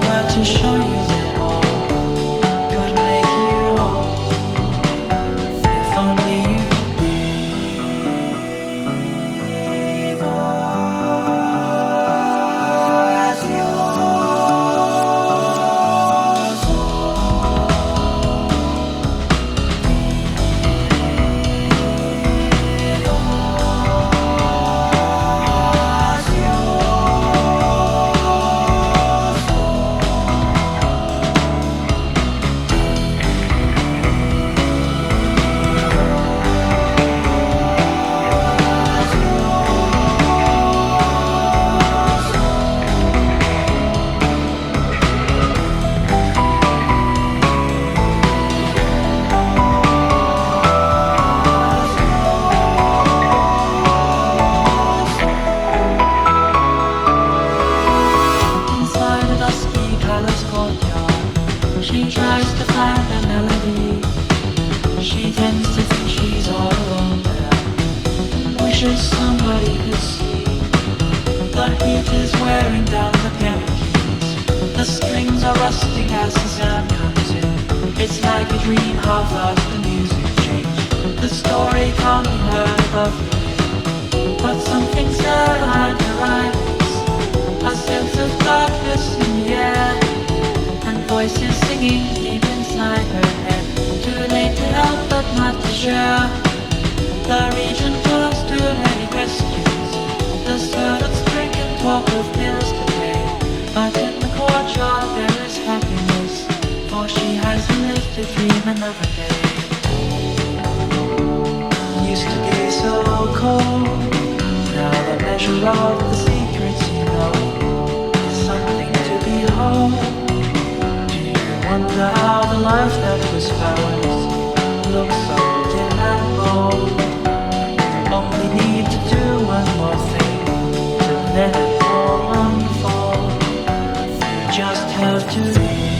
were to show you that all could make you whole. If only you believe as yours. Inside a dusky palace courtyard, she tries to find a melody. She tends to think she's all alone there, wishes somebody could see. The heat is wearing down the piano keys. The strings are rusting as the sound comes in. It's like a dream, how fast the music changed. The story can't be heard above your head, but something's there behind her eyes. A sense of darkness in the air, and voices singing deep inside her head. Too late to help but not to share. The region calls to many questions. The servants drink and talk of bills to pay, but in the courtyard there is happiness, for she hasn't lived to dream another day. Used to be so cold, now the measure of the secrets you know is something to behold. Do you wonder how the life that was ours looks so dim and cold? Only need to do one more thing to let it all unfold. You just have to